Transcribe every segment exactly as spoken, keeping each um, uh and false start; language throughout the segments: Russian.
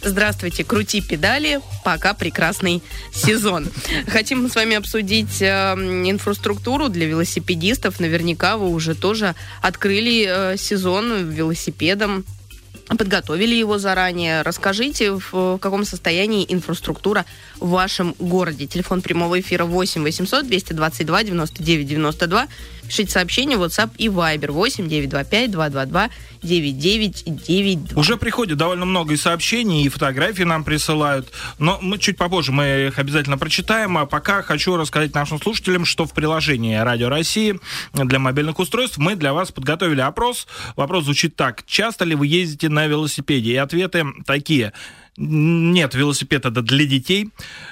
Здравствуйте, крути педали, пока прекрасный сезон. Хотим с вами обсудить э, инфраструктуру для велосипедистов. Наверняка вы уже тоже открыли э, сезон велосипедом, подготовили его заранее. Расскажите, в, в каком состоянии инфраструктура в вашем городе. Телефон прямого эфира восемь восемьсот двести двадцать два девяносто девять девяносто два. Пишите сообщения в WhatsApp и Viber восемь девятьсот двадцать пять двести двадцать два девяносто девять девяносто два. Уже приходит довольно много и сообщений, и фотографии нам присылают, но мы чуть попозже мы их обязательно прочитаем. А пока хочу рассказать нашим слушателям, что в приложении Радио России для мобильных устройств мы для вас подготовили опрос. Вопрос звучит так: часто ли вы ездите на велосипеде? И ответы такие: нет, велосипед это для детей.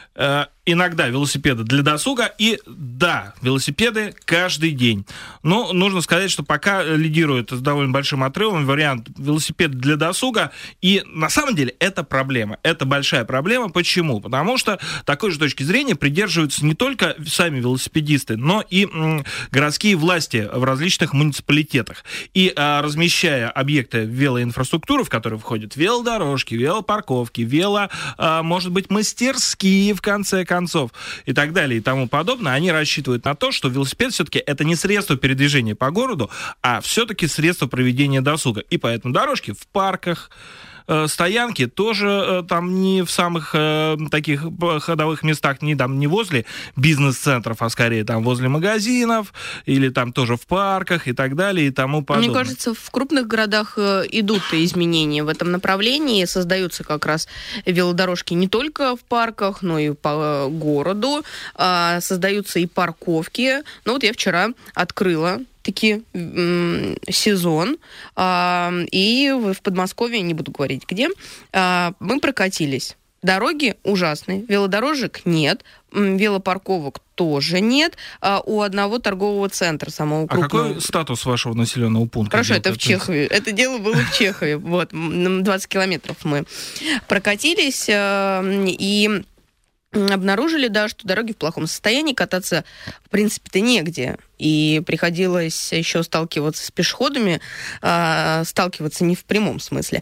Иногда велосипеды для досуга, и да, велосипеды каждый день. Но нужно сказать, что пока лидирует с довольно большим отрывом вариант велосипед для досуга, и на самом деле это проблема, это большая проблема. Почему? Потому что такой же точки зрения придерживаются не только сами велосипедисты, но и м, городские власти в различных муниципалитетах. И а, размещая объекты велоинфраструктуры, в которые входят велодорожки, велопарковки, вело, а, может быть, мастерские, в конце концов, концов и так далее и тому подобное, они рассчитывают на то, что велосипед все-таки это не средство передвижения по городу, а все-таки средство проведения досуга. И поэтому дорожки в парках, стоянки тоже там не в самых э, таких ходовых местах, не, там, не возле бизнес-центров, а скорее там возле магазинов или там тоже в парках и так далее и тому подобное. Мне кажется, в крупных городах идут изменения в этом направлении, создаются как раз велодорожки не только в парках, но и по городу, создаются и парковки. Ну вот я вчера открыла таки м- сезон, а, и в Подмосковье, не буду говорить где, а, мы прокатились. Дороги ужасные, велодорожек нет, велопарковок тоже нет, а у одного торгового центра самого крупного. А какой статус вашего населенного пункта? Хорошо, это в Чехове. Это дело было в Чехове. Вот, двадцать километров мы прокатились, и обнаружили, да, что дороги в плохом состоянии, кататься, в принципе-то, негде. И приходилось еще сталкиваться с пешеходами, э, сталкиваться не в прямом смысле,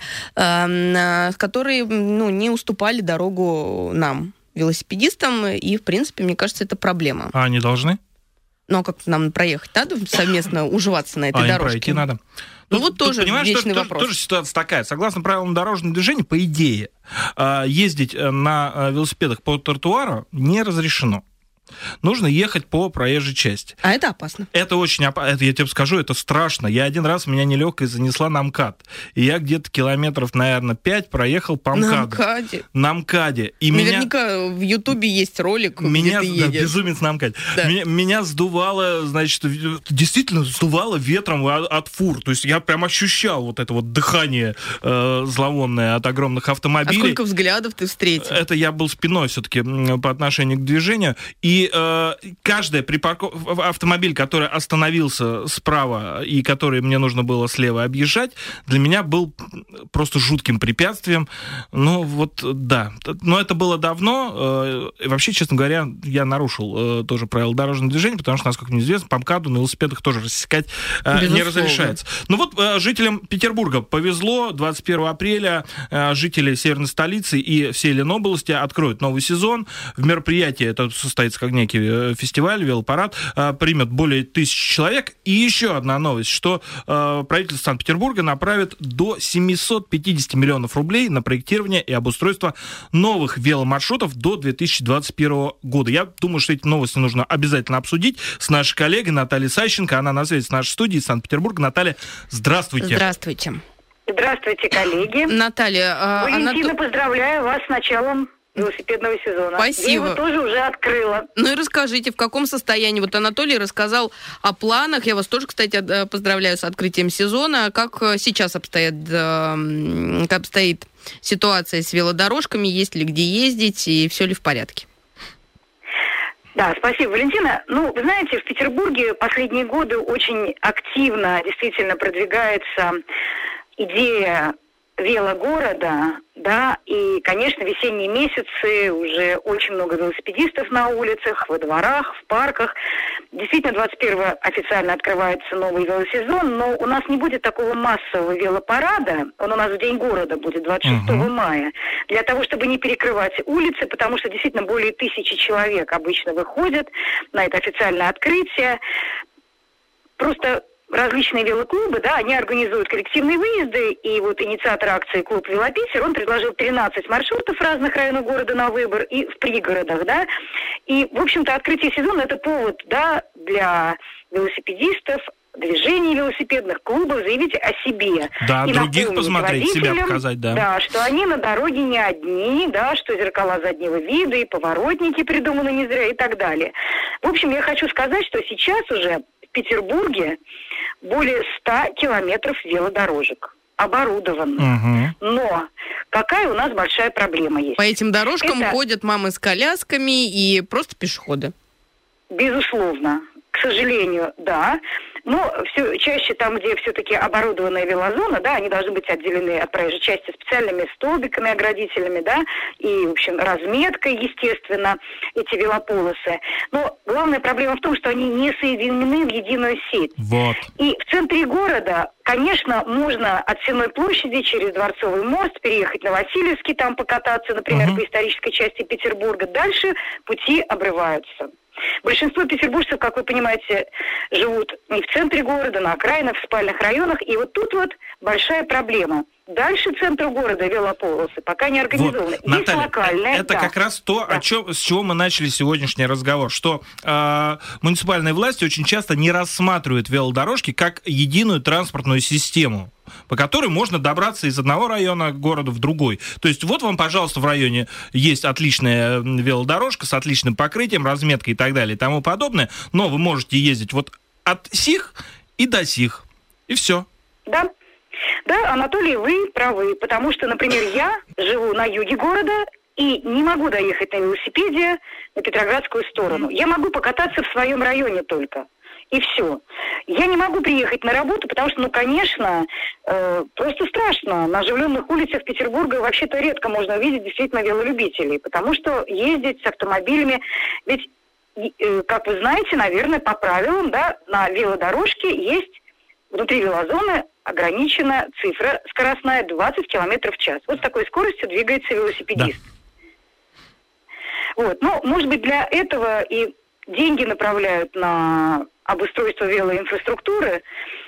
э, которые, ну, не уступали дорогу нам, велосипедистам, и, в принципе, мне кажется, это проблема. А они должны? Ну, а как нам проехать? Надо совместно уживаться на этой а дорожке? А пройти надо. Ну, Тут, вот тут, тоже понимаешь, вечный тоже, вопрос. Тоже, тоже ситуация такая. Согласно правилам дорожного движения, по идее, ездить на велосипедах по тротуару не разрешено. Нужно ехать по проезжей части. А это опасно. Это очень опасно. Это, я тебе скажу, это страшно. Я один раз, меня нелегкая занесла на МКАД. И я где-то километров, наверное, пять проехал по МКАДу. На МКАДе? На МКАДе. И наверняка меня... в Ютубе есть ролик, меня... где ты да, едешь. Безумец на МКАДе. Да. Меня, меня сдувало, значит, действительно сдувало ветром от, от фур. То есть я прям ощущал вот это вот дыхание э, зловонное от огромных автомобилей. А сколько взглядов ты встретил? Это я был спиной все-таки по отношению к движению. И И э, каждый припарков... автомобиль, который остановился справа и который мне нужно было слева объезжать, для меня был просто жутким препятствием. Ну, вот, да. Но это было давно. Э, вообще, честно говоря, я нарушил э, тоже правила дорожного движения, потому что, насколько мне известно, по МКАДу на велосипедах тоже рассекать э, не разрешается. Ну вот, э, жителям Петербурга повезло. двадцать первого апреля э, жители северной столицы и всей Ленобласти откроют новый сезон. В мероприятии, это состоится как некий фестиваль, велопарад, примет более тысячи человек. И еще одна новость, что правительство Санкт-Петербурга направит до семьсот пятьдесят миллионов рублей на проектирование и обустройство новых веломаршрутов до две тысячи двадцать первого года. Я думаю, что эти новости нужно обязательно обсудить с нашей коллегой Натальей Сащенко. Она на связи с нашей студией из Санкт-Петербурга. Наталья, здравствуйте. Здравствуйте. Здравствуйте, коллеги. Наталья, Валентина, Анат... поздравляю вас с началом велосипедного сезона. Спасибо. Я его тоже уже открыла. Ну и расскажите, в каком состоянии? Вот Анатолий рассказал о планах. Я вас тоже, кстати, поздравляю с открытием сезона. Как сейчас обстоит, как обстоит ситуация с велодорожками? Есть ли где ездить и все ли в порядке? Да, спасибо, Валентина. Ну, вы знаете, в Петербурге последние годы очень активно действительно продвигается идея велогорода, да, и, конечно, весенние месяцы, уже очень много велосипедистов на улицах, во дворах, в парках. Действительно, двадцать первого официально открывается новый велосезон, но у нас не будет такого массового велопарада, он у нас в День города будет двадцать шестого мая, для того, чтобы не перекрывать улицы, потому что действительно более тысячи человек обычно выходят на это официальное открытие. Просто различные велоклубы, да, они организуют коллективные выезды, и вот инициатор акции «Клуб Велопитер», он предложил тринадцать маршрутов в разных районах города на выбор и в пригородах, да, и, в общем-то, открытие сезона – это повод, да, для велосипедистов, движений велосипедных клубов заявить о себе. Да, и других посмотреть, себя показать, да. Да, что они на дороге не одни, да, что зеркала заднего вида и поворотники придуманы не зря и так далее. В общем, я хочу сказать, что сейчас уже в Петербурге более ста километров велодорожек оборудованы. Угу. Но какая у нас большая проблема есть? По этим дорожкам Это... ходят мамы с колясками и просто пешеходы. Безусловно. К сожалению, да. Но все чаще там, где все-таки оборудованная велозона, да, они должны быть отделены от проезжей части специальными столбиками, оградителями, да, и, в общем, разметкой, естественно, эти велополосы. Но главная проблема в том, что они не соединены в единую сеть. Вот. И в центре города, конечно, можно от Сенной площади через Дворцовый мост переехать на Васильевский, там покататься, например, угу. по исторической части Петербурга. Дальше пути обрываются. Большинство петербуржцев, как вы понимаете, живут не в центре города, на окраинах, в спальных районах. И вот тут вот большая проблема. Дальше центра города велополосы пока не организованы. Вот, Наталья, локальная, это да. как раз то, да. о чем, с чего мы начали сегодняшний разговор, что э, муниципальные власти очень часто не рассматривают велодорожки как единую транспортную систему, по которой можно добраться из одного района города в другой. То есть вот вам, пожалуйста, в районе есть отличная велодорожка с отличным покрытием, разметкой и так далее и тому подобное, но вы можете ездить вот от сих и до сих, и все. Да. Да, Анатолий, вы правы, потому что, например, я живу на юге города и не могу доехать на велосипеде на Петроградскую сторону. Я могу покататься в своем районе только. И все. Я не могу приехать на работу, потому что, ну, конечно, э, просто страшно. На оживленных улицах Петербурга вообще-то редко можно увидеть действительно велолюбителей, потому что ездить с автомобилями... Ведь, э, как вы знаете, наверное, по правилам, да, на велодорожке есть внутри велозоны ограничена цифра скоростная двадцать километров в час. Вот с такой скоростью двигается велосипедист. Да. Вот. Ну, может быть, для этого и деньги направляют на обустройство велоинфраструктуры.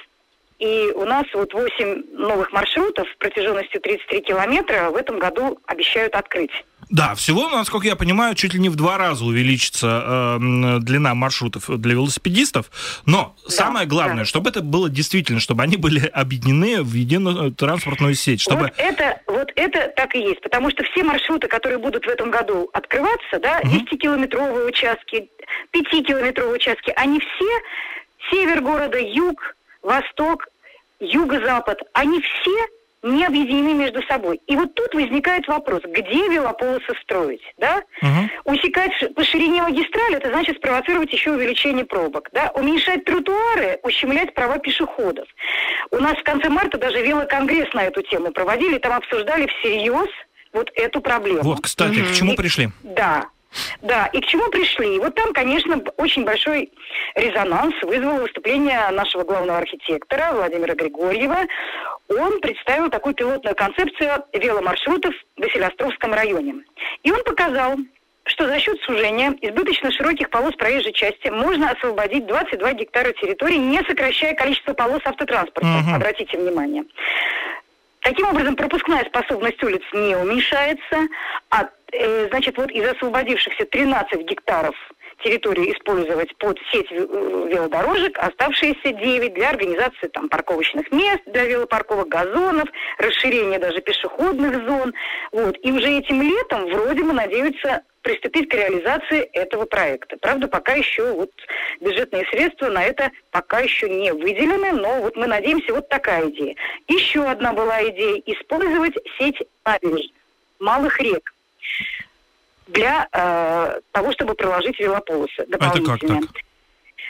И у нас вот восемь новых маршрутов протяженностью тридцать три километра в этом году обещают открыть. Да, всего, насколько я понимаю, чуть ли не в два раза увеличится э, длина маршрутов для велосипедистов. Но да, самое главное, да. чтобы это было действительно, чтобы они были объединены в единую транспортную сеть. Чтобы... Вот, это, вот это так и есть. Потому что все маршруты, которые будут в этом году открываться, да, угу. десятикилометровые участки, пятикилометровые участки, они все, север города, юг, восток, юго-запад, они все не объединены между собой. И вот тут возникает вопрос, где велополосы строить, да? Угу. Усекать по ширине магистрали, это значит спровоцировать еще увеличение пробок, да? Уменьшать тротуары, ущемлять права пешеходов. У нас в конце марта даже велоконгресс на эту тему проводили, там обсуждали всерьез вот эту проблему. Вот, кстати, угу. к чему И, пришли? Да. Да, и к чему пришли? И вот там, конечно, очень большой резонанс вызвало выступление нашего главного архитектора Владимира Григорьева. Он представил такую пилотную концепцию веломаршрутов в Василеостровском районе. И он показал, что за счет сужения избыточно широких полос проезжей части можно освободить двадцать два гектара территории, не сокращая количество полос автотранспорта. Uh-huh. Обратите внимание. Таким образом, пропускная способность улиц не уменьшается, а, э, значит, вот из освободившихся тринадцать гектаров территории использовать под сеть велодорожек, оставшиеся девять для организации там парковочных мест, для велопарковок, газонов, расширения даже пешеходных зон. Вот. И уже этим летом вроде бы надеются приступить к реализации этого проекта. Правда, пока еще вот бюджетные средства на это пока еще не выделены, но вот мы надеемся, вот такая идея. Еще одна была идея – использовать сеть набережных, малых рек для э, того, чтобы проложить велополосы дополнительно. Это как так?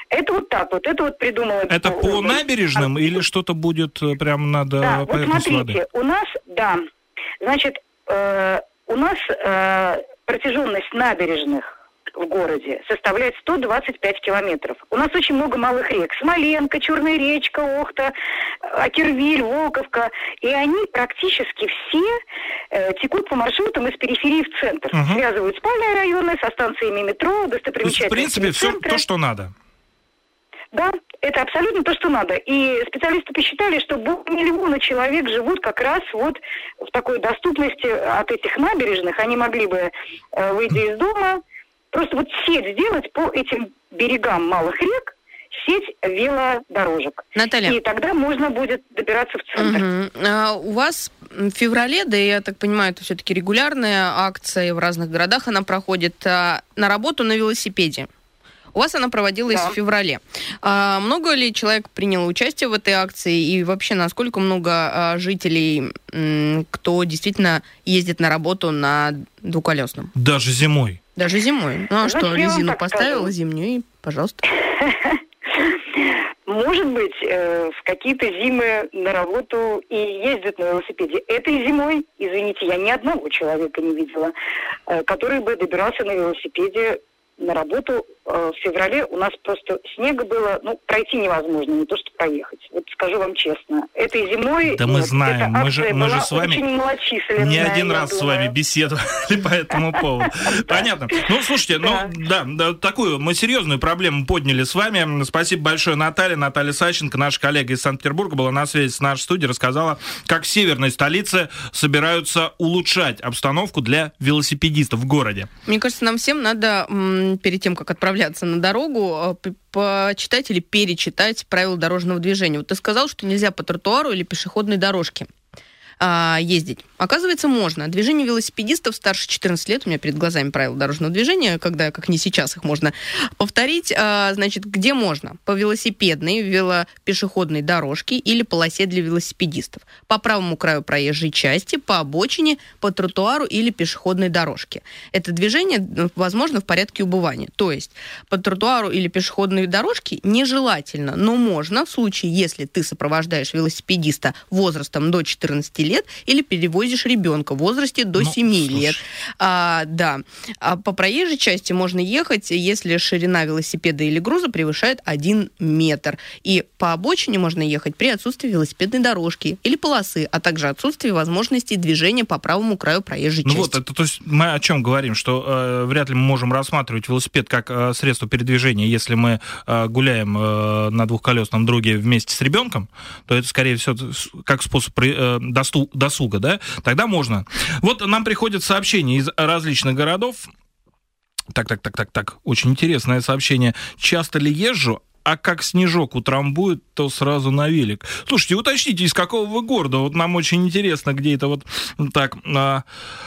Это вот так вот, это вот придумала... Это по набережным а, или что-то будет прям надо да, поверхность вот смотрите, воды? у нас, да, значит, э, у нас э, протяженность набережных в городе составляет сто двадцать пять километров. У нас очень много малых рек. Смоленка, Черная речка, Охта, Акервиль, Волковка. И они практически все э, текут по маршрутам из периферии в центр. Угу. Связывают спальные районы со станциями метро, достопримечательностями. В принципе, все то, что надо. Да, это абсолютно то, что надо. И специалисты посчитали, что более миллиона человек живут как раз вот в такой доступности от этих набережных. Они могли бы, э, выйдя из дома, просто вот сеть сделать по этим берегам малых рек, сеть велодорожек. Наталья. И тогда можно будет добираться в центр. Угу. А у вас в феврале, да я так понимаю, это все-таки регулярная акция, в разных городах она проходит, а, на работу на велосипеде. У вас она проводилась да. в феврале. А много ли человек приняло участие в этой акции? И вообще, насколько много а, жителей, м, кто действительно ездит на работу на двухколесном? Даже зимой. Даже зимой. Ну а Значит, что, резину поставила скажу. зимнюю и, пожалуйста. Может быть, э, в какие-то зимы на работу и ездят на велосипеде. Этой зимой, извините, я ни одного человека не видела, э, который бы добирался на велосипеде на работу. В феврале у нас просто снега было, ну, пройти невозможно, не то что проехать. Вот скажу вам честно. Этой зимой... Да мы знаем, мы же, мы же с вами не один раз думаю. с вами беседовали по этому поводу. Понятно. Ну, слушайте, ну, да, да, такую мы серьезную проблему подняли с вами. Спасибо большое, Наталья. Наталья Сащенко, наша коллега из Санкт-Петербурга, была на связи с нашей студией, рассказала, как в северной столице собираются улучшать обстановку для велосипедистов в городе. Мне кажется, нам всем надо м, перед тем, как отправляться на дорогу, почитать или перечитать правила дорожного движения. Вот ты сказал, что нельзя по тротуару или пешеходной дорожке а, ездить. Оказывается, можно. Движение велосипедистов старше четырнадцати лет, у меня перед глазами правила дорожного движения, когда, как не сейчас, их можно повторить, а, значит, где можно? По велосипедной, велопешеходной дорожке или полосе для велосипедистов. По правому краю проезжей части, по обочине, по тротуару или пешеходной дорожке. Это движение возможно в порядке убывания. То есть по тротуару или пешеходной дорожке нежелательно, но можно в случае, если ты сопровождаешь велосипедиста возрастом до четырнадцати лет или перевозишь ребенка в возрасте до ну, семи лет. А, да. А по проезжей части можно ехать, если ширина велосипеда или груза превышает один метр. И по обочине можно ехать при отсутствии велосипедной дорожки или полосы, а также отсутствии возможности движения по правому краю проезжей ну части. Вот, это, то есть мы о чем говорим? Что э, вряд ли мы можем рассматривать велосипед как э, средство передвижения, если мы э, гуляем э, на двухколесном друге вместе с ребенком, то это, скорее всего, как способ э, досу- досуга, да? Тогда можно. Вот нам приходят сообщения из различных городов. Так, так, так, так, так. Очень интересное сообщение. Часто ли езжу? А как снежок утрамбует, то сразу на велик. Слушайте, уточните, из какого вы города? Вот нам очень интересно, где это вот так. А,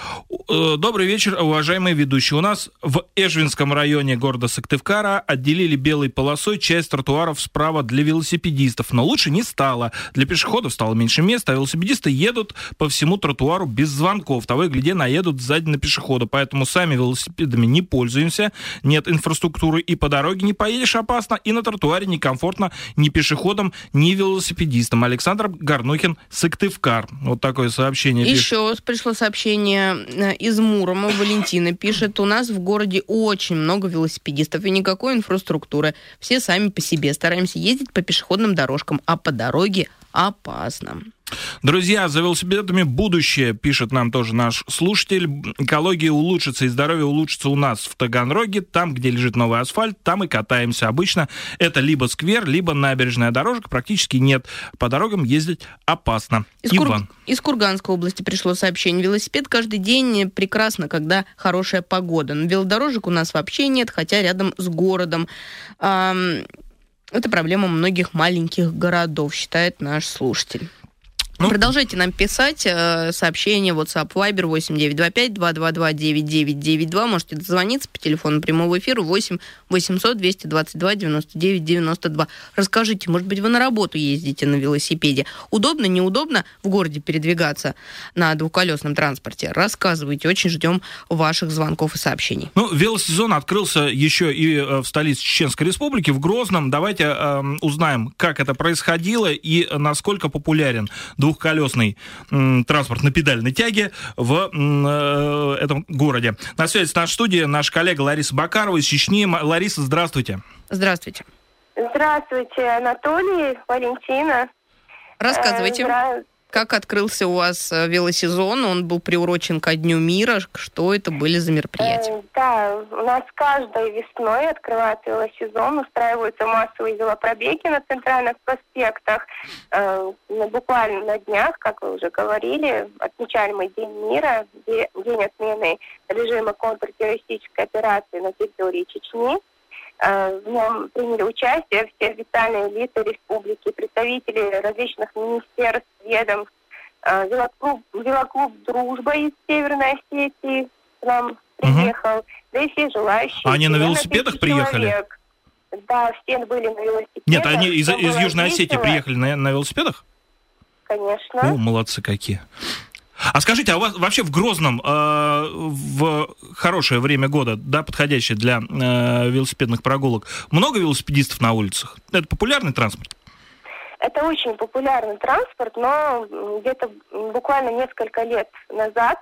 э, добрый вечер, уважаемые ведущие. У нас в Эжвинском районе города Сыктывкара отделили белой полосой часть тротуаров справа для велосипедистов, но лучше не стало. Для пешеходов стало меньше места, а велосипедисты едут по всему тротуару без звонков. Того и гляди, наедут сзади на пешехода. Поэтому сами велосипедами не пользуемся. Нет инфраструктуры, и по дороге не поедешь опасно, и на тротуаре некомфортно ни пешеходам, ни велосипедистам. Александр Горнухин, Сыктывкар. Вот такое сообщение пишет. Еще пришло сообщение из Мурома. Валентина пишет: у нас в городе очень много велосипедистов и никакой инфраструктуры. Все сами по себе. Стараемся ездить по пешеходным дорожкам, а по дороге опасно. Друзья, за велосипедами будущее, пишет нам тоже наш слушатель. Экология улучшится и здоровье улучшится у нас в Таганроге. Там, где лежит новый асфальт, там и катаемся. Обычно это либо сквер, либо набережная дорожка. Практически нет. По дорогам ездить опасно. Из, Иван. Кур... Из Курганской области пришло сообщение. Велосипед каждый день прекрасно, когда хорошая погода. Но велодорожек у нас вообще нет, хотя рядом с городом. Это проблема многих маленьких городов, считает наш слушатель. Ну. Продолжайте нам писать э, сообщения WhatsApp, Viber восемь девятьсот двадцать пять двести двадцать два девяносто девять девяносто два. Можете дозвониться по телефону прямого эфира восемь восемьсот двести двадцать два девяносто девять девяносто два. Расскажите, может быть, вы на работу ездите на велосипеде? Удобно, неудобно в городе передвигаться на двухколесном транспорте? Рассказывайте, очень ждем ваших звонков и сообщений. Ну, велосезон открылся еще и в столице Чеченской Республики, в Грозном. Давайте э, узнаем, как это происходило и насколько популярен двухколесный м, транспорт на педальной тяге в м, э, этом городе. На связи с нашей студией наш коллега Лариса Бакарова из Чечни. Лариса, здравствуйте. Здравствуйте. Здравствуйте, Анатолий, Валентина. Рассказывайте, э, как открылся у вас велосезон? Он был приурочен ко Дню мира. Что это были за мероприятия? Э, да, у нас каждой весной открывается велосезон, устраиваются массовые велопробеги на центральных проспектах. Э, буквально на днях, как вы уже говорили, отмечали мы День мира, день отмены режима контртеррористической операции на территории Чечни. В нем приняли участие все официальные лица республики, представители различных министерств, ведомств, велоклуб, велоклуб «Дружба» из Северной Осетии к нам приехал, угу. да и все желающие. Они на велосипедах приехали? Человек. Да, все были на велосипедах. Нет, они из, из Южной Осетии приехали на, на велосипедах? Конечно. О, молодцы какие. А скажите, а у вас вообще в Грозном э, в хорошее время года, да, подходящее для э, велосипедных прогулок, много велосипедистов на улицах? Это популярный транспорт? Это очень популярный транспорт, но где-то буквально несколько лет назад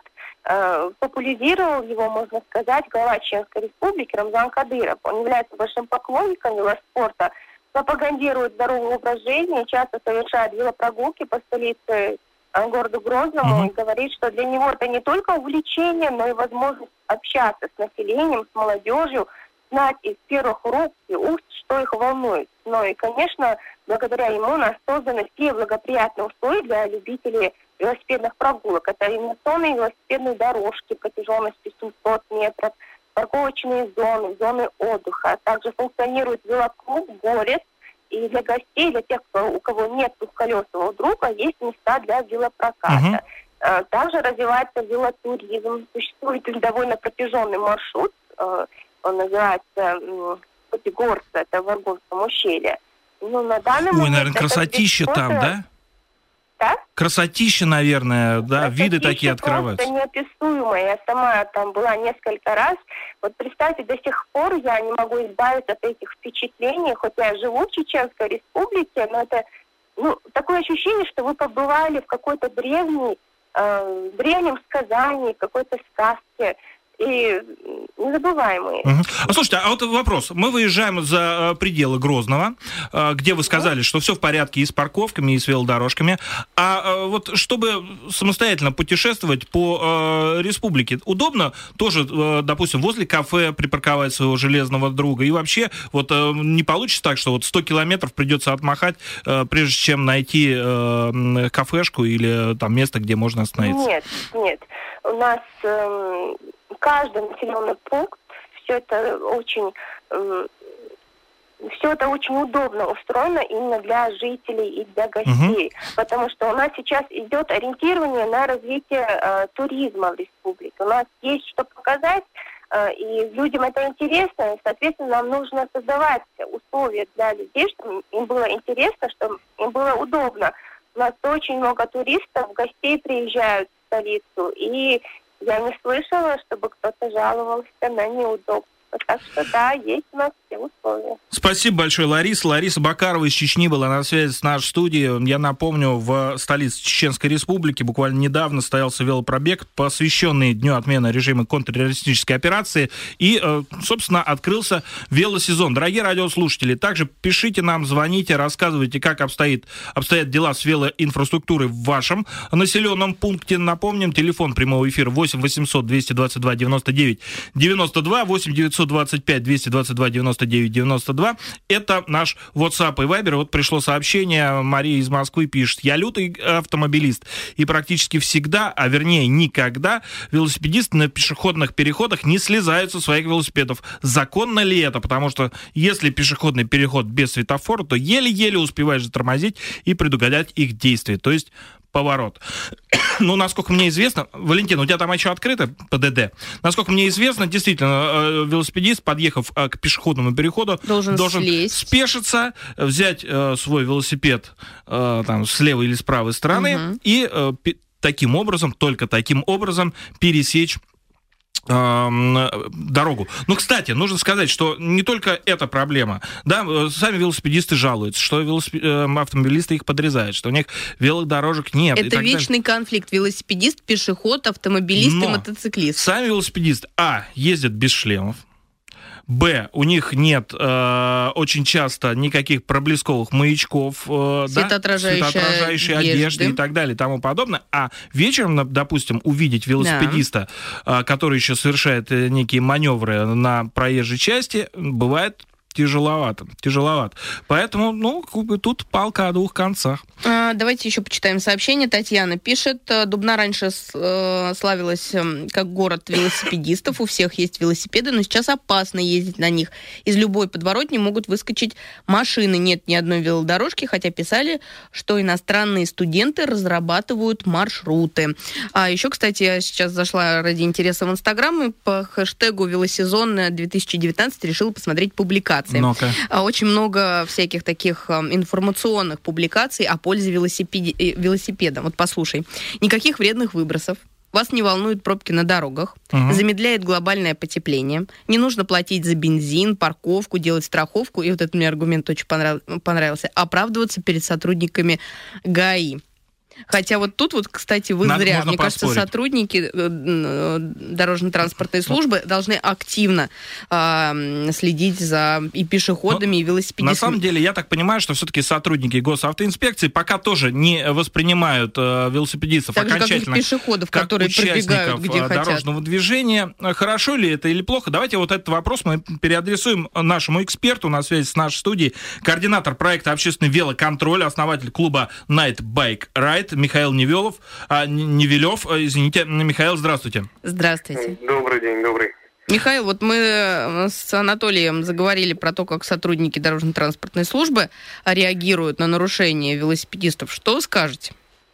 э, популяризировал его, можно сказать, глава Чеченской Республики Рамзан Кадыров. Он является большим поклонником велоспорта, пропагандирует здоровый образ жизни, часто совершает велопрогулки по столице городу Грозному, uh-huh. и говорит, что для него это не только увлечение, но и возможность общаться с населением, с молодежью, знать из первых рук и уст, что их волнует. Ну и, конечно, благодаря ему у нас созданы все благоприятные условия для любителей велосипедных прогулок. Это инновационные велосипедные дорожки протяженностью семьсот метров, парковочные зоны, зоны отдыха. Также функционирует велоклуб «Горец». И для гостей, для тех, у кого нет двухколесного друга, есть места для велопроката. Uh-huh. Также развивается велотуризм. Существует довольно протяженный маршрут. Он называется Путигорца, это в Аргунском ущелье. Ну, на данный Ой, момент наверное, красотища там, да? Да? Красотища, наверное, да, красотища виды такие открываются. Это неописуемое. Я сама там была несколько раз. Вот представьте, до сих пор я не могу избавиться от этих впечатлений, хоть я живу в Чеченской Республике, но это ну, такое ощущение, что вы побывали в какой-то древней, э, древнем сказании, какой-то сказке. И незабываемые. Угу. А слушайте, а вот вопрос. Мы выезжаем за пределы Грозного, где вы сказали, что все в порядке и с парковками, и с велодорожками. А вот чтобы самостоятельно путешествовать по республике, удобно тоже, допустим, возле кафе припарковать своего железного друга? И вообще, вот не получится так, что вот сто километров придется отмахать, прежде чем найти кафешку или там место, где можно остановиться? Нет, нет. У нас... Эм... Каждый населенный пункт, все это очень, э, все это очень удобно устроено именно для жителей и для гостей, uh-huh. потому что у нас сейчас идет ориентирование на развитие э, туризма в республике. У нас есть что показать, э, и людям это интересно, и, соответственно, нам нужно создавать условия для людей, чтобы им было интересно, чтобы им было удобно. У нас очень много туристов, гостей приезжают в столицу, и я не слышала, чтобы кто-то жаловался на неудобство. Так что да, есть у нас все условия. Спасибо большое, Лариса. Лариса Бакарова из Чечни была на связи с нашей студией. Я напомню, в столице Чеченской Республики буквально недавно состоялся велопробег, посвященный Дню отмены режима контртеррористической операции. И, собственно, открылся велосезон. Дорогие радиослушатели, также пишите нам, звоните, рассказывайте, как обстоит, обстоят дела с велоинфраструктурой в вашем населенном пункте. Напомним, телефон прямого эфира восемь восемьсот двести двадцать два девяносто девять девяносто два, восемь девятьсот двадцать пять двести двадцать два девяносто девять девяносто два. Это наш WhatsApp и Viber. Вот пришло сообщение, Мария из Москвы пишет: я лютый автомобилист, и практически всегда, а вернее никогда, велосипедисты на пешеходных переходах не слезают со своих велосипедов. Законно ли это? Потому что если пешеходный переход без светофора, то еле-еле успеваешь затормозить и предугадать их действия. То есть поворот. Ну, насколько мне известно, Валентин, у тебя там еще открыто ПДД. Насколько мне известно, действительно, велосипедист, подъехав к пешеходному переходу, должен, должен спешиться, взять свой велосипед там, с левой или с правой стороны угу. и таким образом, только таким образом пересечь дорогу. Ну, кстати, нужно сказать, что не только эта проблема. Да, сами велосипедисты жалуются, что велосипед... автомобилисты их подрезают, что у них велодорожек нет. Это вечный далее. Конфликт. Велосипедист, пешеход, автомобилист Но и мотоциклист. Сами велосипедисты, а, ездят без шлемов, б, у них нет э, очень часто никаких проблесковых маячков, э, светоотражающей, да, светоотражающей одежды. одежды и так далее и тому подобное. А вечером, допустим, увидеть велосипедиста, да. э, который еще совершает некие маневры на проезжей части, бывает тяжеловато, тяжеловато. Поэтому, ну, тут палка о двух концах. А, давайте еще почитаем сообщение. Татьяна пишет, Дубна раньше э, славилась э, как город велосипедистов, у всех есть велосипеды, но сейчас опасно ездить на них. Из любой подворотни могут выскочить машины. Нет ни одной велодорожки, хотя писали, что иностранные студенты разрабатывают маршруты. А еще, кстати, я сейчас зашла ради интереса в Инстаграм и по хэштегу «Велосезон две тысячи девятнадцать» решила посмотреть публикации. Ну-ка. Очень много всяких таких информационных публикаций о пользе велосипеди... велосипеда. Вот послушай. Никаких вредных выбросов. Вас не волнуют пробки на дорогах. Угу. Замедляет глобальное потепление. Не нужно платить за бензин, парковку, делать страховку. И вот этот мне аргумент очень понравился. Оправдываться перед сотрудниками ГАИ. Хотя вот тут вот, кстати, вы Надо, зря. Мне поспорить. кажется, сотрудники дорожно-транспортной службы должны активно э, следить за и пешеходами, Но, и велосипедистами. На самом деле, я так понимаю, что все-таки сотрудники госавтоинспекции пока тоже не воспринимают э, велосипедистов так окончательно же, как пешеходов, как которые участников где дорожного хотят. движения. Хорошо ли это или плохо? Давайте вот этот вопрос мы переадресуем нашему эксперту на связи с нашей студией. Координатор проекта «Общественный велоконтроль», основатель клуба Night Bike Ride Михаил Невелов, а, Невелев, извините. Михаил, здравствуйте. Здравствуйте. Добрый день, добрый. Михаил, вот мы с Анатолием заговорили про то, как сотрудники дорожно-транспортной службы реагируют на нарушения велосипедистов. Что скажете?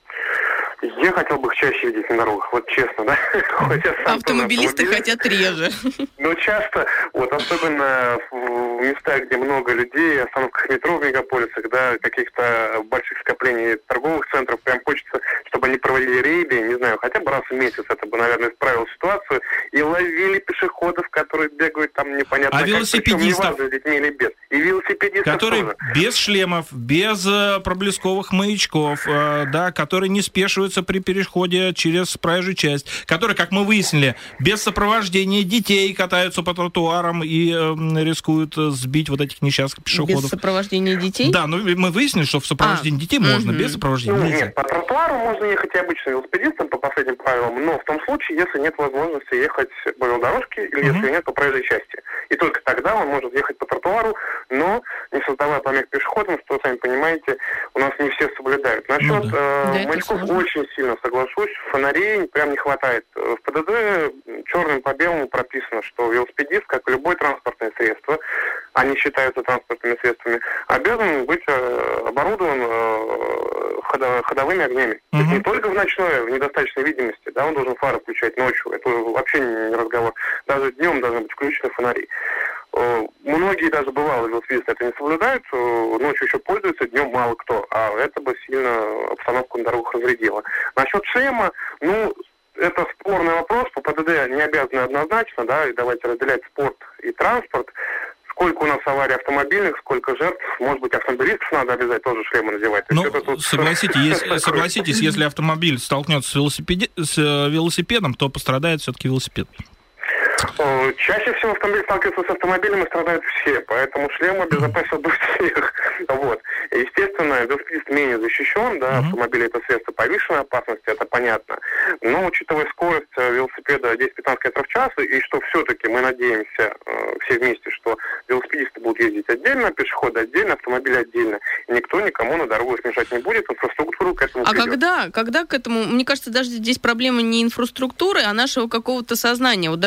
Я хотел бы их чаще видеть на дорогах, вот честно, да? Автомобилисты хотят реже. Но часто, вот особенно в местах, где много людей, остановках метро в мегаполисах, да, каких-то больших скоплений торговых центров, прям хочется, чтобы они проводили рейды, не знаю, хотя бы раз в месяц, это бы, наверное, исправило ситуацию, и ловили пешеходов, которые бегают там непонятно а как, велосипедистов, неважно, с детьми или без. И велосипедистов которые тоже. без шлемов, без э, проблесковых маячков, э, да, которые не спешиваются при переходе через проезжую часть, которые, как мы выяснили, без сопровождения детей катаются по тротуарам и э, рискуют сбить вот этих несчастных пешеходов. Без сопровождения детей? Да, но мы выяснили, что в сопровождении а, детей угу. можно, без сопровождения ну, нельзя. Нет, по тротуару можно ехать и обычным велосипедистам по последним правилам, но в том случае, если нет возможности ехать по велодорожке или угу. если нет по проезжей части. И только тогда он может ехать по тротуару, но не создавая помех пешеходам, что, сами понимаете, у нас не все соблюдают. Насчет ну, да. э, да, маячков очень сильно соглашусь, фонарей прям не хватает. В ПДД черным по белому прописано, что велосипедист, как и любое транспортное средство, они считаются транспортными средствами, обязан быть э, оборудован э, ходо- ходовыми огнями. Uh-huh. То есть не только в ночное, в недостаточной видимости, да, он должен фары включать ночью, это вообще не, не разговор. Даже днем должны быть включены фонари. Э, многие даже бывалые велосипедисты это не соблюдают, э, ночью еще пользуются, днем мало кто, а это бы сильно обстановку на дорогах разрядило. Насчет шлема, ну, это спорный вопрос, по ПДД не обязаны однозначно, да, и давайте разделять спорт и транспорт. Сколько у нас аварий автомобильных, сколько жертв, может быть, автомобилистов надо обязательно тоже шлемы надевать. Ну, тут... согласитесь, если, согласитесь, если автомобиль столкнется с, велосипеди... с велосипедом, то пострадает все-таки велосипед. Чаще всего автомобиль сталкивается с автомобилем и страдают все, поэтому шлем обезопасит бы всех. Вот. Естественно, велосипедист менее защищен, да, uh-huh. автомобиль это средство повышенной опасности, это понятно. Но учитывая скорость велосипеда десять-пятнадцать километров в час, и что все-таки мы надеемся все вместе, что велосипедисты будут ездить отдельно, пешеходы отдельно, автомобили отдельно, и никто никому на дорогу мешать не будет, инфраструктуру к этому А придет. когда, когда к этому, мне кажется, даже здесь проблема не инфраструктуры, а нашего какого-то сознания. Вот даже оказывается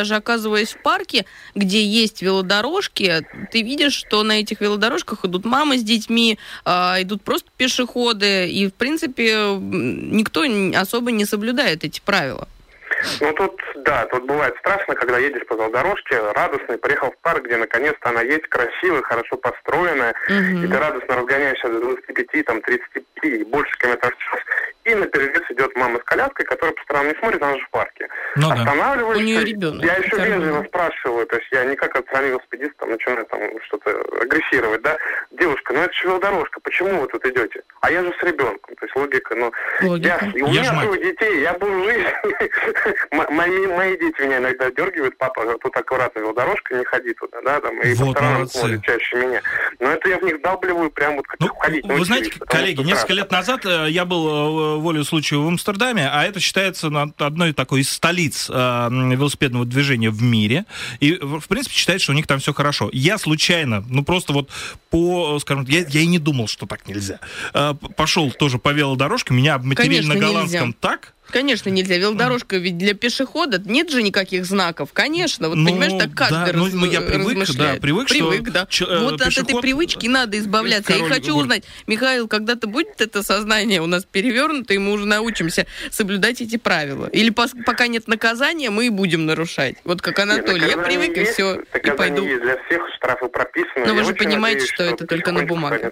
оказываясь в парке, где есть велодорожки, ты видишь, что на этих велодорожках идут мамы с детьми, идут просто пешеходы, и, в принципе, никто особо не соблюдает эти правила. Ну, тут, да, тут бывает страшно, когда едешь по велодорожке, радостный, приехал в парк, где наконец-то она есть, красивая, хорошо построенная, угу. и ты радостно разгоняешься до двадцати пяти, там, тридцати пяти и больше километров в час, и на перерез идет мама с коляской, которая по сторонам не смотрит, она же в парке. Ну, останавливаешься, у нее ребенок. Я еще вежливо спрашиваю, то есть я не как отстранил велосипедист, там, начинаю там что-то агрессировать, да, девушка, ну это же велодорожка, почему вы тут идете? А я же с ребенком, то есть логика, ну, логика. Я, у меня двое детей, я был в жизни. Мои, мои дети меня иногда дергивают, папа, тут аккуратно велодорожка, не ходи туда, да, там, и вот по сторонам смотрят чаще меня. Но это я в них долбливаю прям вот как ну, ходить. Вы знаете, коллеги, несколько лет назад я был волею случая в Амстердаме, а это считается одной такой из столиц э, велосипедного движения в мире, и, в принципе, считается, что у них там все хорошо. Я случайно, ну, просто вот по, скажем, я, я и не думал, что так нельзя. Э, пошел тоже по велодорожке, меня обматерили на голландском нельзя. Так... Конечно, нельзя. Велодорожка ведь для пешехода нет же никаких знаков. Конечно. Вот ну, понимаешь, так каждый да, раз ну, я привык, размышляет. Да, привык, привык что да. Ч- вот пешеход... от этой привычки надо избавляться. Я хочу город. узнать, Михаил, когда-то будет это сознание у нас перевернуто, и мы уже научимся соблюдать эти правила? Или по- пока нет наказания, мы и будем нарушать? Вот как Анатолий. Нет, я привык, есть, и все, и пойду. Есть для всех, штрафы прописаны. Но я вы же понимаете, надеюсь, что, что это только на бумаге.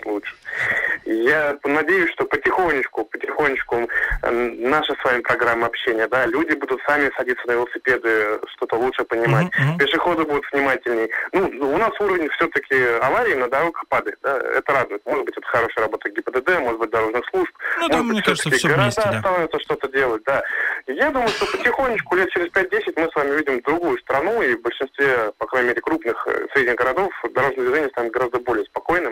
Я надеюсь, что потихонечку, потихонечку наша с вами программа общения, да, люди будут сами садиться на велосипеды, что-то лучше понимать, uh-huh. пешеходы будут внимательней. Ну, у нас уровень все-таки аварий на дорогах падает, да, это радует. Может быть, это хорошая работа ГИБДД, может быть, дорожных служб, ну, может там, быть, мне кажется, все города вместе, да. становятся что-то делать, да. Я думаю, что потихонечку, лет через пять-десять мы с вами видим другую страну, и в большинстве, по крайней мере, крупных средних городов дорожное движение станет гораздо более спокойным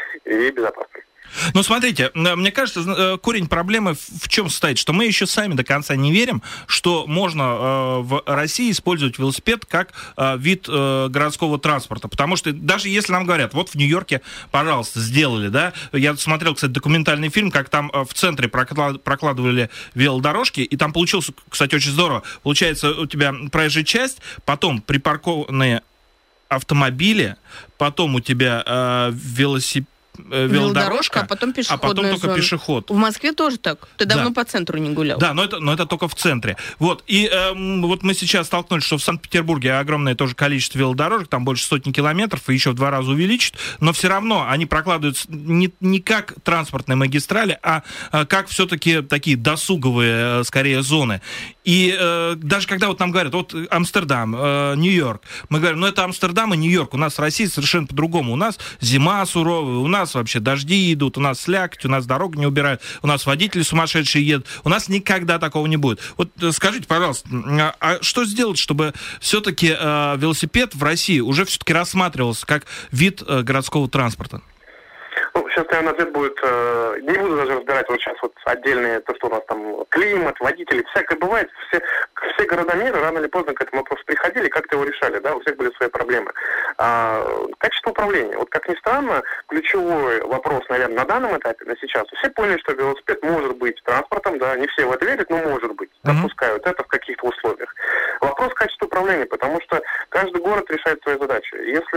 и безопасным. Ну, смотрите, мне кажется, корень проблемы в чем состоит, что мы еще сами до конца не верим, что можно в России использовать велосипед как вид городского транспорта, потому что даже если нам говорят, вот в Нью-Йорке, пожалуйста, сделали, да, я смотрел, кстати, документальный фильм, как там в центре прокладывали велодорожки, и там получилось, кстати, очень здорово, получается, у тебя проезжая часть, потом припаркованные автомобили, потом у тебя э, велосипед, велодорожка, а потом пешеходная а потом только зона. Пешеход. В Москве тоже так. Ты да. давно по центру не гулял. Да, но это, но это только в центре. Вот, и э, вот мы сейчас столкнулись, что в Санкт-Петербурге огромное тоже количество велодорожек, там больше сотни километров, и еще в два раза увеличат, но все равно они прокладываются не, не как транспортные магистрали, а, а как все-таки такие досуговые, скорее, зоны. И э, даже когда вот нам говорят, вот Амстердам, э, Нью-Йорк, мы говорим, ну это Амстердам и Нью-Йорк, у нас в России совершенно по-другому. У нас зима суровая, у нас вообще дожди идут, у нас слякоть, у нас дорогу не убирают, у нас водители сумасшедшие едут. У нас никогда такого не будет. Вот скажите, пожалуйста, а что сделать, чтобы все-таки э, велосипед в России уже все-таки рассматривался как вид э, городского транспорта? Ну, сейчас, наверное, ответ будет... Э, не буду даже разбирать вот сейчас вот отдельные, то, что у нас там климат, водители, всякое бывает. Все, все города мира рано или поздно к этому вопросу приходили, как-то его решали, да, у всех были свои проблемы. А, качество управления. Вот, как ни странно, ключевой вопрос, наверное, на данном этапе, на сейчас, все поняли, что велосипед может быть транспортом, да, не все в это верят, но может быть. Допускают это в каких-то условиях. Вопрос качества управления, потому что каждый город решает свои задачи.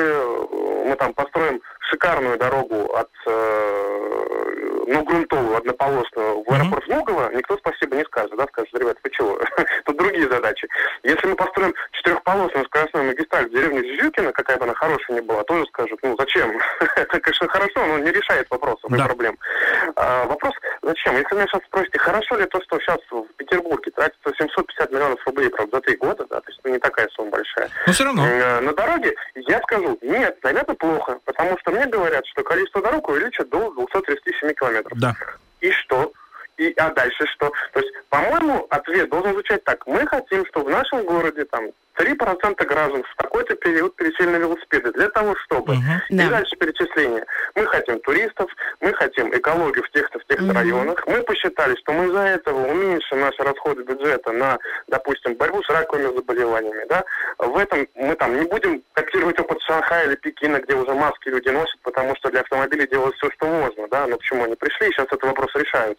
Если мы там построим шикарную дорогу от, э, ну, грунтовую, однополосную в аэропорт Внуково, никто спасибо не скажет, да, скажет, ребята, вы чего? Тут другие задачи. Если мы построим четырехполосную скоростную магистраль в деревне Зюзюкино, какая бы она хорошая ни была, тоже скажут, ну, зачем? Это, конечно, хорошо, но не решает вопросов и да. проблем. А, вопрос, зачем? Если меня сейчас спросите, хорошо ли то, что сейчас в Петербурге тратится семьсот пятьдесят миллионов рублей, правда, за три года, да, то есть не такая сумма большая. Но все равно. На дороге я скажу, нет, наверное, плохо, потому что мне говорят, что количество дорог увеличат до двухсот тридцати семи километров. Да. И что? И, а дальше что? То есть, по-моему, ответ должен звучать так. Мы хотим, чтобы в нашем городе там три процента граждан в такой-то период пересели на велосипеды для того, чтобы... Uh-huh. И да. дальше перечисление. Мы хотим туристов, мы хотим экологию в тех-то, в тех-то uh-huh. районах. Мы посчитали, что мы из-за этого уменьшим наши расходы бюджета на, допустим, борьбу с раковыми заболеваниями. Да? В этом мы там не будем копировать опыт Шанхая или Пекина, где уже маски люди носят, потому что для автомобилей делают все, что можно. Да? Но почему они пришли, и сейчас этот вопрос решают.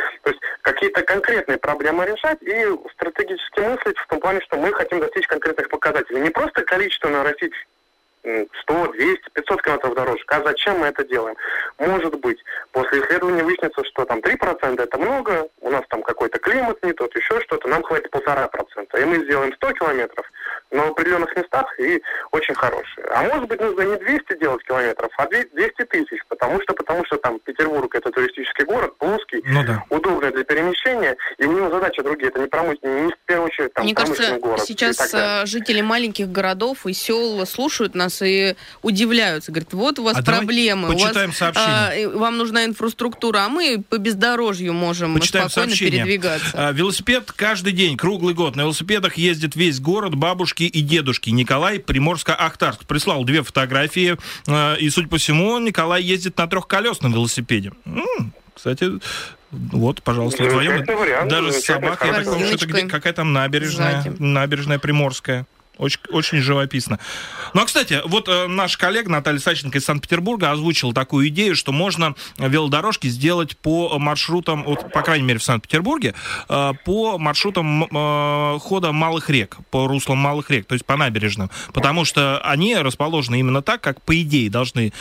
То есть какие-то конкретные проблемы решать и стратегически мыслить в том плане, что мы хотим достичь конкретных показателей. Не просто количественно растить сто, двести, пятьсот километров дорожек. А зачем мы это делаем? Может быть, после исследования выяснится, что там три процента это много, у нас там какой-то климат не тот, еще что-то, нам хватит полтора процента. И мы сделаем сто километров, но в определенных местах и очень хорошие. А может быть, нужно не двести делать километров, а двести тысяч, потому что, потому что там Петербург это туристический город, плоский, ну, да. удобный для перемещения, и у него задачи другие. Это не промышленный, не в первую очередь там Мне промышленный кажется, город. Сейчас жители маленьких городов и сел слушают нас и удивляются. Говорят, вот у вас а проблемы, у вас, а, вам нужна инфраструктура, а мы по бездорожью можем почитаем спокойно сообщение. Передвигаться. А, велосипед каждый день, круглый год. На велосипедах ездит весь город, бабушки и дедушки. Николай, Приморско-Ахтарск. Прислал две фотографии, а, и, судя по всему, Николай ездит на трехколесном велосипеде. М-м, кстати... Вот, пожалуйста, вдвоем. Даже с собакой. Я так думаю, что это какая там набережная, сзади. Набережная Приморская. Очень, очень живописно. Ну, а, кстати, вот э, наш коллега Наталья Саченко из Санкт-Петербурга озвучила такую идею, что можно велодорожки сделать по маршрутам, вот, по крайней мере, в Санкт-Петербурге, э, по маршрутам э, хода малых рек, по руслам малых рек, то есть по набережным. Потому что они расположены именно так, как, по идее, должны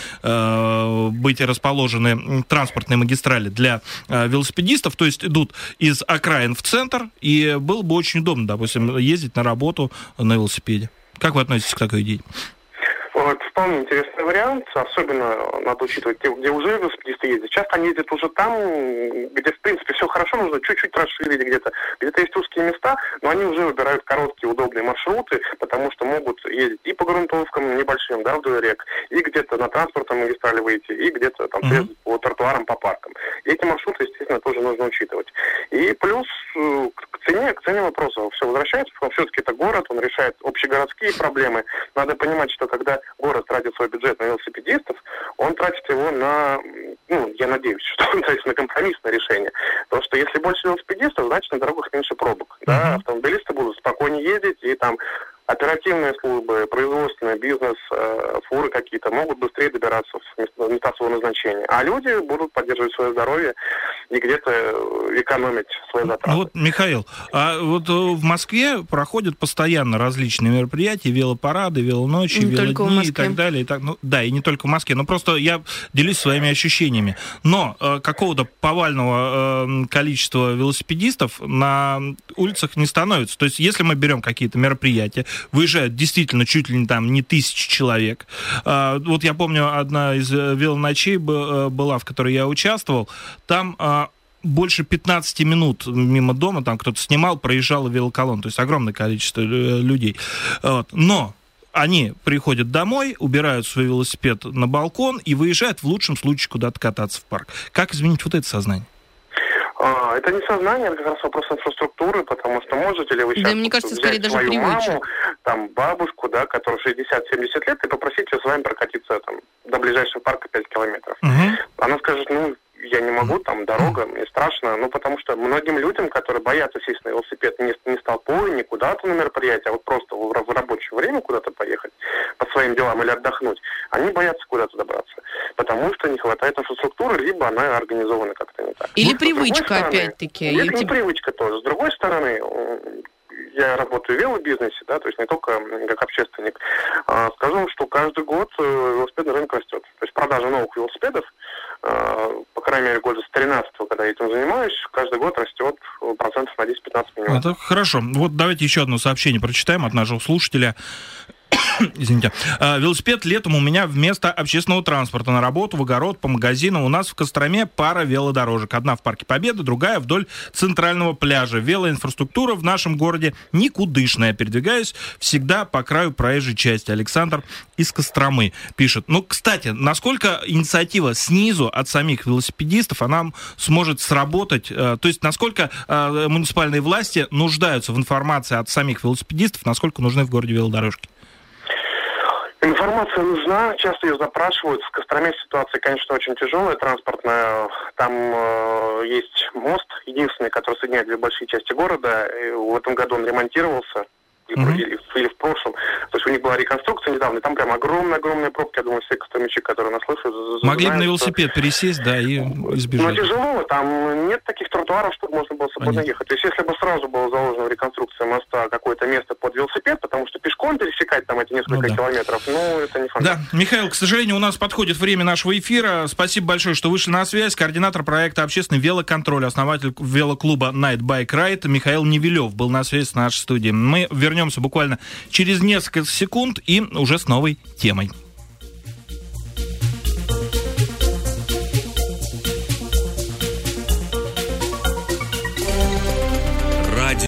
э, быть расположены транспортные магистрали для э, велосипедистов, то есть идут из окраин в центр, и было бы очень удобно, допустим, ездить на работу на велосипеде. Как вы относитесь к такой идее? Вот, вполне интересный вариант. Особенно надо учитывать, где, где уже велосипедисты ездят. Часто они ездят уже там, где, в принципе, все хорошо, нужно чуть-чуть расширить где-то. Где-то есть узкие места, но они уже выбирают короткие, удобные маршруты, потому что могут ездить и по грунтовкам небольшим, да, вдоль рек, и где-то на транспортном магистрали выйти, и где-то там mm-hmm. по тротуарам, по паркам. И эти маршруты, естественно, тоже нужно учитывать. И плюс к цене, к цене вопроса все возвращается, потому что все-таки это город, он решает общегородские проблемы. Надо понимать, что когда город тратит свой бюджет на велосипедистов, он тратит его на, ну, я надеюсь, что он тратит на компромиссное решение. Потому что если больше велосипедистов, значит на дорогах меньше пробок. Uh-huh. Да? Автомобилисты будут спокойнее ездить, и там оперативные службы, производственный бизнес, э, фуры какие-то могут быстрее добираться в места, в места своего назначения. А люди будут поддерживать свое здоровье и где-то экономить свои затраты. Вот, Михаил, а вот в Москве проходят постоянно различные мероприятия, велопарады, велоночи, не велодни и так далее. И так, ну, да, и не только в Москве. Но просто я делюсь своими ощущениями. Но э, какого-то повального э, количества велосипедистов на улицах не становится. То есть, если мы берем какие-то мероприятия, выезжают действительно чуть ли не там не тысячи человек. А, вот я помню, одна из велоночей была, в которой я участвовал. Там а, больше пятнадцать минут мимо дома, там кто-то снимал, проезжала велоколонна. То есть огромное количество людей. Вот. Но они приходят домой, убирают свой велосипед на балкон и выезжают в лучшем случае куда-то кататься в парк. Как изменить вот это сознание? Это не сознание, это как раз вопрос инфраструктуры, потому что можете ли вы сейчас да, мне кажется, взять даже свою привычек. маму, там, бабушку, да, которой шестьдесят-семьдесят лет, и попросить ее с вами прокатиться там, до ближайшего парка пять километров. Uh-huh. Она скажет, ну, я не могу, там, дорога, мне страшно, ну, потому что многим людям, которые боятся сесть на велосипед не, не с толпой, не куда-то на мероприятие, а вот просто в, в рабочее время куда-то поехать по своим делам или отдохнуть, они боятся куда-то добраться, потому что не хватает инфраструктуры, либо она организована как-то не так. Или ну, привычка, стороны, опять-таки. Это или не тебе... привычка тоже. С другой стороны, я работаю в велобизнесе, да, то есть не только как общественник. А, скажу, что каждый год велосипедный рынок растет. То есть продажа новых велосипедов, а, по крайней мере, года с тринадцатого, когда я этим занимаюсь, каждый год растет процентов на десять-пятнадцать минимум. Это хорошо. Вот давайте еще одно сообщение прочитаем от нашего слушателя. Извините. Велосипед летом у меня вместо общественного транспорта на работу, в огород, по магазинам. У нас в Костроме пара велодорожек. Одна в Парке Победы, другая вдоль центрального пляжа. Велоинфраструктура в нашем городе никудышная. Передвигаюсь всегда по краю проезжей части. Александр из Костромы пишет. Ну, кстати, насколько инициатива снизу от самих велосипедистов, она сможет сработать? То есть, насколько муниципальные власти нуждаются в информации от самих велосипедистов, насколько нужны в городе велодорожки? Информация нужна, часто ее запрашивают. В Костроме ситуация, конечно, очень тяжелая, транспортная. Там э, есть мост, единственный, который соединяет две большие части города. И в этом году он ремонтировался, mm-hmm. или, или в прошлом. То есть у них была реконструкция недавно, там прям огромная-огромная пробка, я думаю, все костромичи, которые нас слышат, могли бы на велосипед что... пересесть, да, и избежать. Но тяжело, там нет таких тротуаров, чтобы можно было свободно ехать. То есть, если бы сразу было заложено в реконструкции моста какое-то место под велосипед, потому что пешком пересекать там эти несколько ну, да. километров, ну, это не факт. Да, Михаил, к сожалению, у нас подходит время нашего эфира. Спасибо большое, что вышли на связь. Координатор проекта «Общественный велоконтроль», основатель велоклуба Night Bike Ride Михаил Невелев был на связи с нашей студией. Мы вернемся буквально через несколько секунд и уже с новой темой.